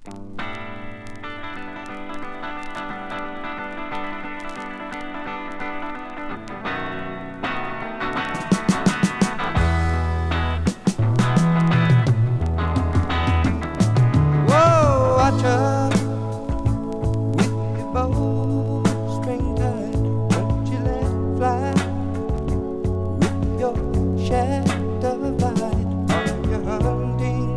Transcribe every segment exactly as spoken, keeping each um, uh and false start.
Whoa, watch her with your bowstring tied. Don't you let it fly with your shadow light. Are you hunting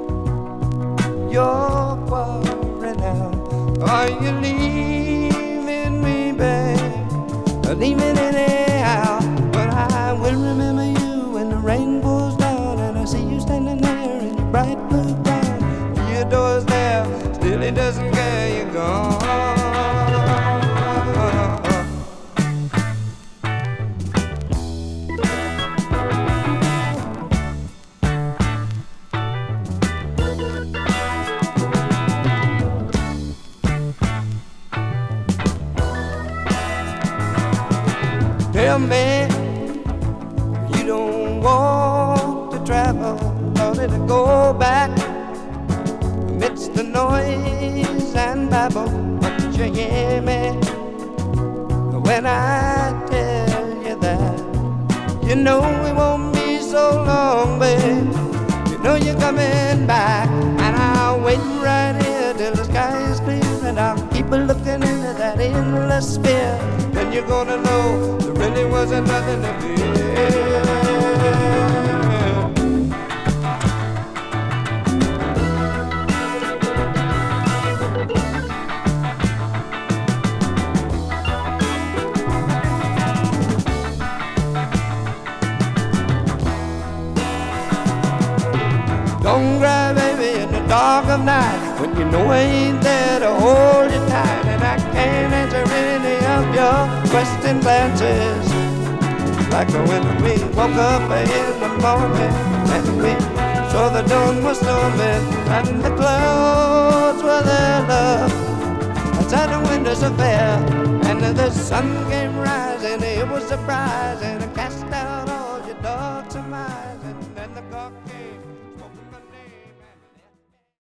your quarry now? Are you leaving me, babe? Leaving anyhow? But I will remember you when the rain pours down and I see you standing there in your bright blue gown. Theodore's there, still he doesn't care you're gone. Tell me you don't want to travel, or to go back amidst the noise and babble. But you hear me when I tell you that. You know it won't be so long, babe. You know you're coming back, and I'll wait right here till the sky is clear, and I'll keep looking into that endless sphere. Then you're gonna know there really wasn't nothing to fear. Don't cry, baby, in the dark of night, when you know I ain't there to hold you tight, and I can't answer any of your questing glances. Like when we woke up in the morning and we saw the dawn was storming and the clouds were there, love, outside the windows of fair, and the sun came rising. It was surprising.